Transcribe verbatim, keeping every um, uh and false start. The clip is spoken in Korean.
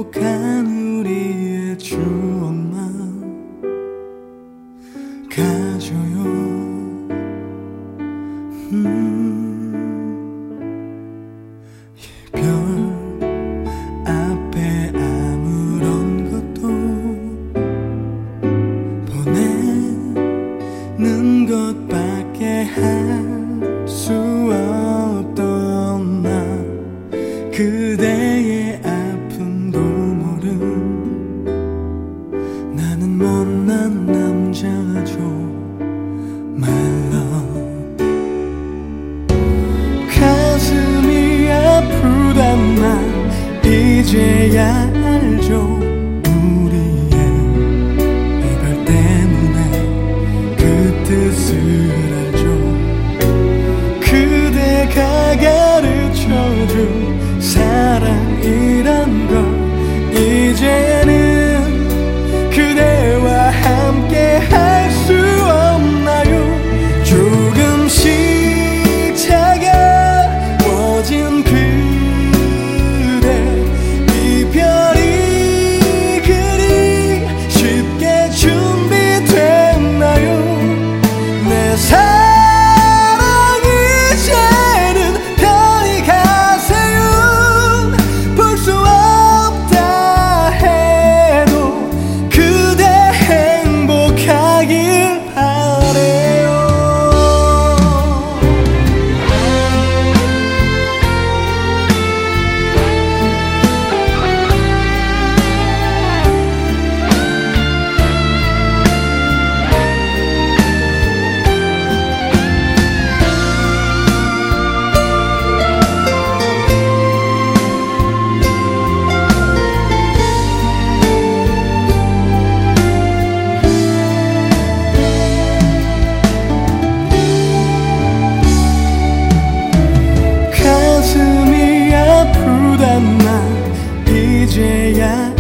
행복한 우리의 추억만 가져요. 음, 이별 앞에 아무런 것도 보내는 것밖에 할 수 없던 나, 그대의 아픔도 모른 나는 못난 남자죠. My love. 가슴이 아프단 말 이제야 알죠. 우리의 이별 때문에 그 뜻을 알죠. 그대가 가르쳐준 사랑이란 걸 이제는 그대와 함께 할 수 없나요? 조금씩 차가워진 그대 이별이 그리 쉽게 준비됐나요? 내 사랑 이제는 편히 가세요. 볼 수 없다 해도 그대 행복하길 바래요. 가슴이 아프단 말 이제야